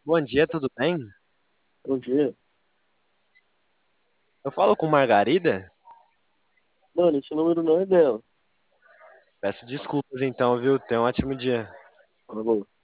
Bom dia, tudo bem? Bom dia. Eu falo com Margarida? Mano, esse número não é dela. Peço desculpas então, viu? Tenha um ótimo dia. Falou.